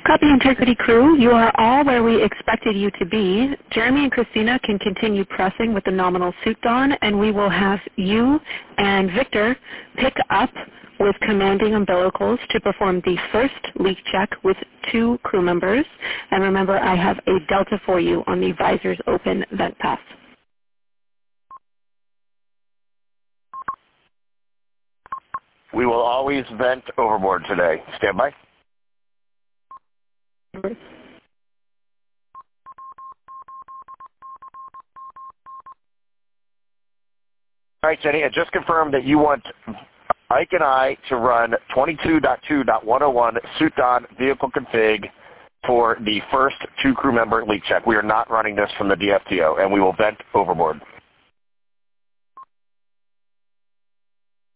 Copy Integrity crew, you are all where we expected you to be. Jeremy and Christina can continue pressing with the nominal suit on, and we will have you and Victor pick up with commanding umbilicals to perform the first leak check with 2 crew members. And remember, I have a delta for you on the visors open vent path. We will always vent overboard today. Stand by. All right, Jenny, I just confirmed that you want Ike and I to run 22.2.101 suit on vehicle config for the first 2 crew member leak check. We are not running this from the DFTO, and we will vent overboard.